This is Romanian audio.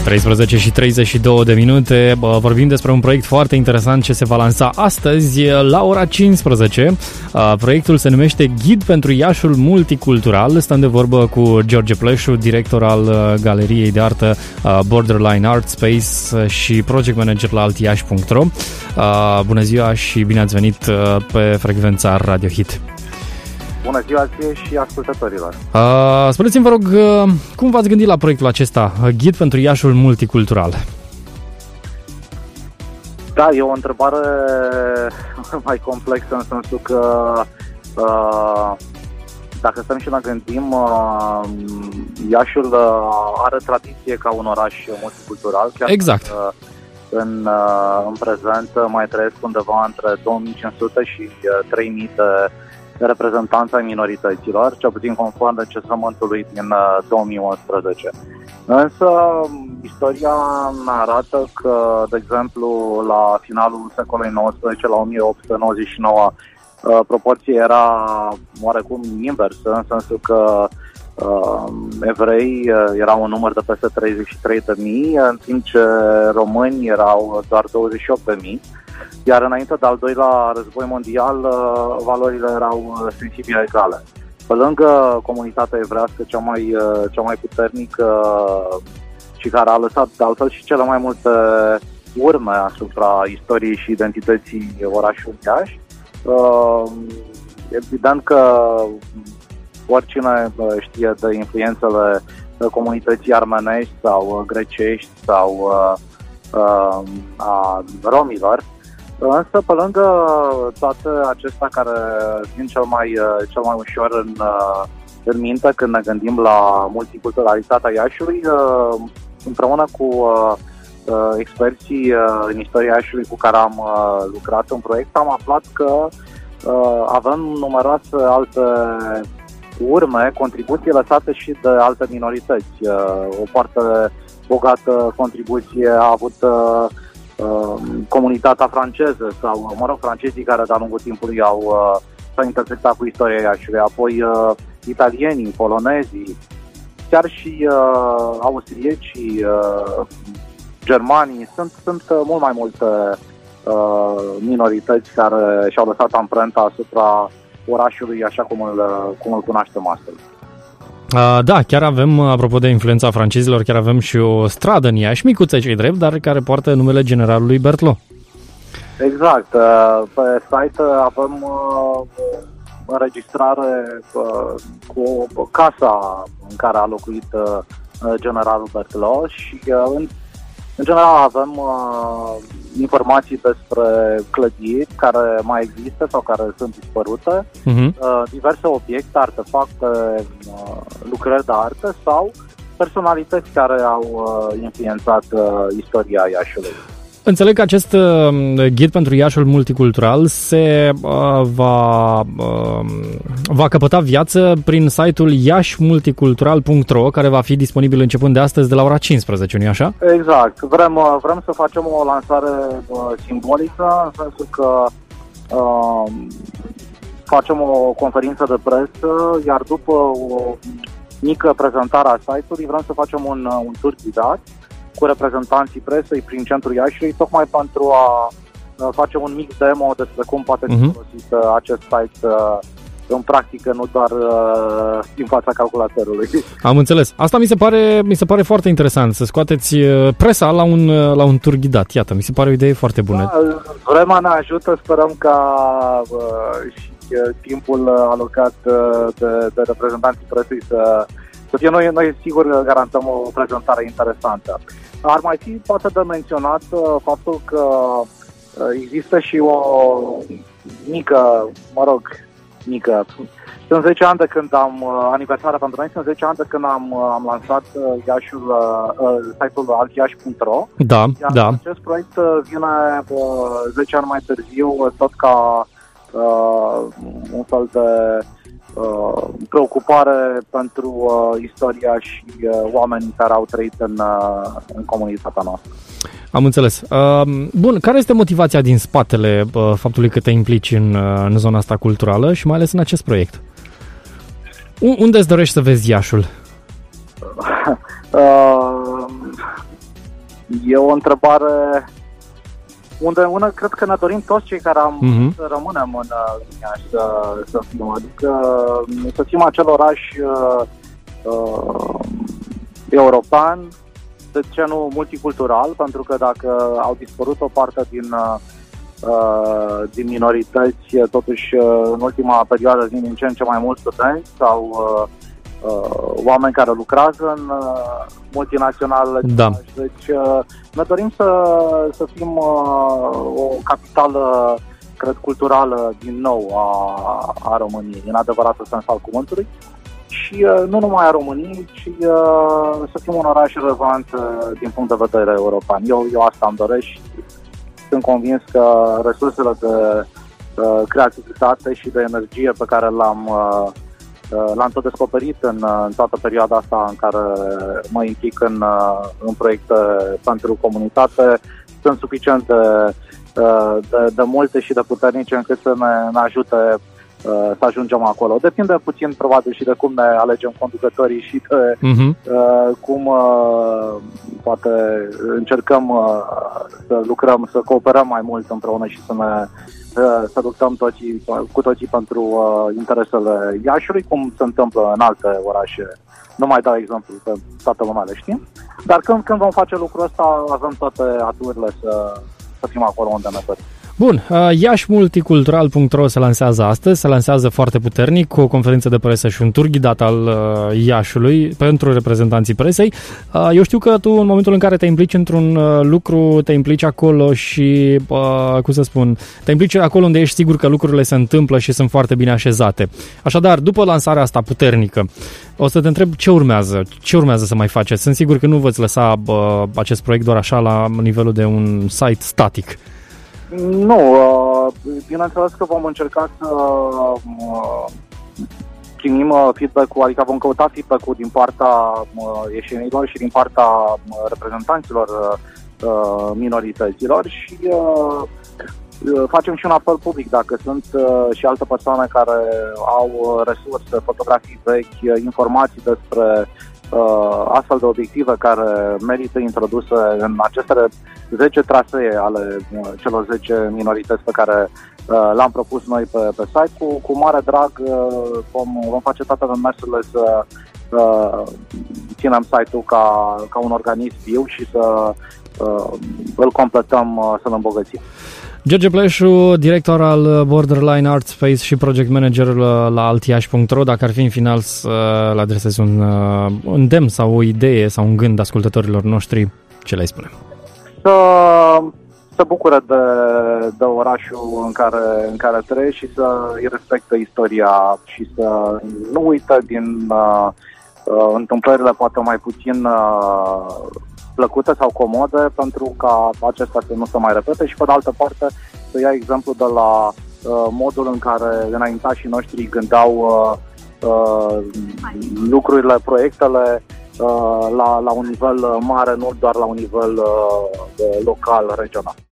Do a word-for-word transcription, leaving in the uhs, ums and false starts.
treisprezece și treizeci și două de minute. Vorbim despre un proiect foarte interesant ce se va lansa astăzi la ora cincisprezece. Proiectul se numește Ghid pentru Iașul Multicultural. Stăm de vorbă cu George Pleșu, director al Galeriei de Artă Borderline Art Space și project manager la altiași punct ro. Bună ziua și bine ați venit pe frecvența Radio Hit. Bună ziua ție și ascultătorilor. Uh, spuneți-mi, vă rog, uh, cum v-ați gândit la proiectul acesta, Ghid pentru Iașul Multicultural? Da, e o întrebare mai complexă în sensul că uh, dacă stăm și ne gândim, uh, Iașul uh, are tradiție ca un oraș multicultural. Chiar exact. Că, în, uh, în prezent mai trăiesc undeva între două mii cinci sute și uh, trei mii de de reprezentanți ai minorităților, cel puțin conform recensământului din două mii unsprezece. Însă, istoria ne arată că, de exemplu, la finalul secolului nouăsprezece, la o mie opt sute nouăzeci și nouă, proporția era oarecum inversă, în sensul că uh, evrei erau un număr de peste treizeci și trei de mii, în timp ce români erau doar douăzeci și opt de mii. Iar înainte de al doilea război mondial, valorile erau sensibil egale. Pe lângă comunitatea evrească cea mai, cea mai puternică și care a lăsat de altfel și cele mai multe urme asupra istoriei și identității orașului Iași, evident că oricine știe de influențele comunității armenești sau grecești sau a romilor. Însă, pe lângă toate acestea care vin cel mai, cel mai ușor în, în minte când ne gândim la multiculturalitatea Iașului, împreună cu experții în istoria Iașului cu care am lucrat în proiect, am aflat că avem numeroase alte urme, contribuții lăsate și de alte minorități. O foarte bogată contribuție a avut comunitatea franceză sau, mă rog, francezii care de-a lungul timpului au uh, s-au intersectat cu istoria Iașului, apoi uh, italienii, polonezii, chiar și uh, austriecii, uh, germanii, sunt, sunt uh, mult mai multe uh, minorități care și-au lăsat amprenta asupra orașului așa cum îl, cum îl cunoaștem astăzi. Uh, da, chiar avem, apropo de influența francezilor, chiar avem și o stradă în Iași, micuță ce-i drept, dar care poartă numele generalului Berthelot. Exact. Uh, pe site avem uh, înregistrare uh, cu casa în care a locuit uh, generalul Berthelot și uh, în, în general avem uh, informații despre clădiri care mai există sau care sunt dispărute, uh-huh. uh, diverse obiecte, artefacte, uh, lucrări de artă sau personalități care au uh, influențat uh, istoria Iașului. Înțeleg că acest uh, ghid pentru Iașul Multicultural se uh, va, uh, va căpăta viață prin site-ul iași multicultural punct ro, care va fi disponibil începând de astăzi de la ora cincisprezece, nu-i așa? Exact. Vrem, uh, vrem să facem o lansare uh, simbolică, în sensul că uh, facem o conferință de presă, iar după o mică prezentare a site-ului vrem să facem un, un tur ghidat cu reprezentanții presei prin centrul Iașului, tocmai pentru a face un mic demo despre cum poate fi uh-huh. folosit acest site în practică, nu doar uh, din fața calculatorului. Am înțeles. Asta mi se pare, mi se pare foarte interesant, să scoateți presa la un, la un tur ghidat. Iată, mi se pare o idee foarte bună. Da, vremea ne ajută, sperăm ca uh, și uh, timpul alocat uh, de, de reprezentanții presei să Să fie noi, noi sigur garantăm o prezentare interesantă. Ar mai fi poate de menționat uh, faptul că uh, există și o mică, mă rog, mică. Sunt zece ani de când am, uh, aniversarea pentru noi, sunt zece ani de când am, uh, am lansat uh, Iașul, uh, site-ul altiași punct ro. Da, iar da. acest proiect uh, vine uh, zece ani mai târziu, uh, tot ca uh, un fel de Uh, preocupare pentru uh, istoria și uh, oamenii care au trăit în, uh, în comunitatea noastră. Am înțeles. Uh, bun, care este motivația din spatele uh, faptului că te implici în, uh, în zona asta culturală și mai ales în acest proiect? U- unde îți dorești să vezi Iașul? uh, E o întrebare unde una, cred că ne dorim toți cei care am uh-huh. să rămânem în Iași să, să fim, adică să fim acel oraș uh, uh, european, de ce nu multicultural, pentru că dacă au dispărut o parte din, uh, din minorități, totuși în ultima perioadă vin din ce în ce mai mulți studenți sau uh, uh, oameni care lucrează în uh, multinaționale. Da. Deci uh, ne dorim să, să fim uh, o capitală, cred, culturală din nou a, a României, în adevăratul sens al cuvântului. Și uh, nu numai a României, ci uh, să fim un oraș relevant uh, din punct de vedere european. Eu, eu asta îmi doresc și sunt convins că resursele de uh, creativitate și de energie pe care l-am, uh, uh, l-am tot descoperit în, uh, în toată perioada asta în care mă implic în, uh, în proiecte pentru comunitate sunt suficient de, uh, de, de multe și de puternice încât să ne, ne ajute să ajungem acolo. Depinde puțin probabil și de cum ne alegem conducătorii și de uh-huh. uh, cum uh, poate încercăm uh, să lucrăm, să cooperăm mai mult împreună și să ne uh, să luptăm toții, cu toții pentru uh, interesele Iașiului, cum se întâmplă în alte orașe. Nu mai dau exemplu, că toată lumea le știm. Dar când, când vom face lucrul ăsta, avem toate aturile să, să fim acolo unde ne dorim. Bun, iași multicultural punct ro se lansează astăzi, se lansează foarte puternic cu o conferință de presă și un tur ghidat al Iașiului pentru reprezentanții presei. Eu știu că tu în momentul în care te implici într-un lucru, te implici acolo și, cum să spun, te implici acolo unde ești sigur că lucrurile se întâmplă și sunt foarte bine așezate. Așadar, după lansarea asta puternică, o să te întreb ce urmează, ce urmează să mai faceți. Sunt sigur că nu veți lăsa bă, acest proiect doar așa la nivelul de un site static. Nu, bineînțeles că vom încerca să primim feedback-ul, adică vom căuta feedback-ul din partea ieșenilor și din partea reprezentanților minorităților și facem și un apel public dacă sunt și alte persoane care au resurse, fotografii vechi, informații despre Uh, astfel de obiective care merită introduse în aceste zece trasee ale uh, celor zece minorități pe care uh, le-am propus noi pe, pe site. Cu, cu mare drag uh, vom, vom face toate demersurile să uh, ținem site-ul ca, ca un organism viu și să uh, îl completăm, uh, să-l îmbogățim. George Pleșu, director al Borderline Art Space și project manager la altiași punct ro, dacă ar fi în final să le adresezi un îndemn sau o idee sau un gând ascultătorilor noștri, ce le-ai spune? Să se bucure de, de orașul în care, în care trăiește și să îi respecte istoria și să nu uită din uh, uh, întâmplările poate mai puțin uh, plăcute sau comode, pentru ca acestea să nu se mai repete și, pe de altă parte, să ia exemplu de la uh, modul în care înaintașii noștri gândeau uh, uh, lucrurile, proiectele uh, la, la un nivel mare, nu doar la un nivel uh, local, regional.